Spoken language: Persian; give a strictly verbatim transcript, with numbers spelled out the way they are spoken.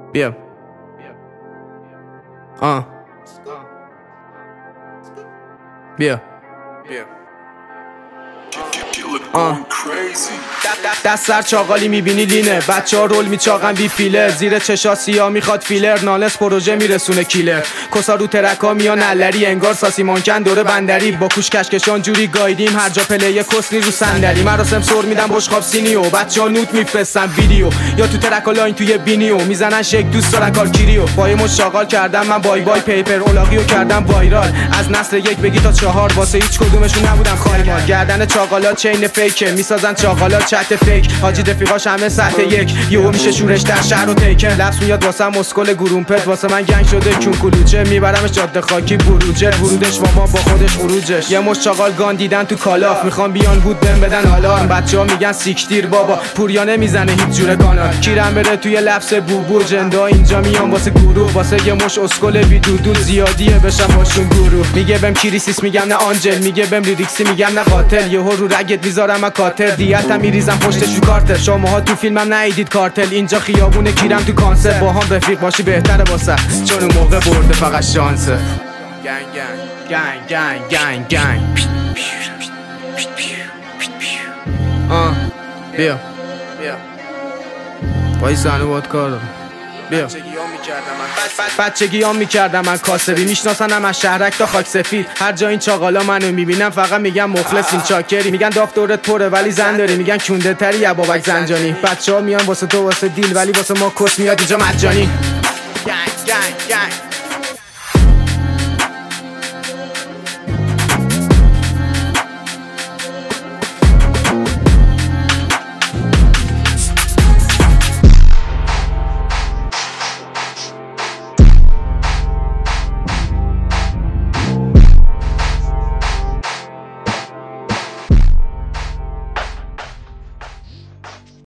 بیا آه بیا آه دست سر چاقالی میبینی لینه بچه ها رول میچاقن بی فیلر زیر چشا سیاه میخواد فیلر نالس پروژه میرسونه کیلر کسا رو ترکا میان نلری انگار ساسی مانکن دوره بندری با کوش کشکشان جوری گایدیم هر جا پلیه کسنی رو صندلی مراسم سر میدم بشقاب سینیو بچه ها نوت میفرستن ویدیو یا تو ترکا لاین توی بینیو میزنن شک دوست دارن کار کیریو با یه مشاغال کردم من بای بای پیپر اولاقیو کردم وایرال از نسل یک بگی تا چهار واسه هیچ کدومشون نبودم خایمال گردن چاقالا چین فیکه میسازن چاقالا چت فیک حاجی رفیقاش همه سطح یک یهو میشه شورش در شهر و تیکن لفظ میاد واسه مسکل گرومپت واسه من گنگ شده کون کلوچه میبرمش جاده خاکی بروجه ورودش ماما با خودش خروجش یه مش چاقال گان دیدن تو کالاف میخوام بیان بود بهم بدن آلارم بچه‌ها میگن سیکتیر بابا پوریانه میزنه هیچ جوره گانا کیرم بره توی لفظ بوبو جندا اینجا میام واسه گروه واسه یه مش اسکل بی دودول زیادیه بشم باشون گروه میگه بهم کریسیس میگم نه آنجل میگه بهم لیریکسی میگم نه قاتل یهو رو رگت میذارم من کاتر دیتم میریزم پشتش رو کارتر شماها تو فیلمم ندیدید کارتل اینجا خیابونه کیرم تو کانسر با هم رفیق باشی بهتره واسه چون اون موقع برده فقط شانسه گنگ گنگ گنگ گنگ گنگ آه بیا بیا وایسا هنو باید کار دارم بیا بچگی ها میکردم من کاسبی میشناسنم از شهرک تا خاک سفید هر جا این چاقالا منو میبینم فقط میگم مخلصین چاکری میگن داف دورت پره ولی زن داری میگن کونده تری یا بابک زنجانی بچه ها میان واسه تو واسه دیل ولی واسه ما کس میاد اینجا مجانی گنگ گنگ گنگ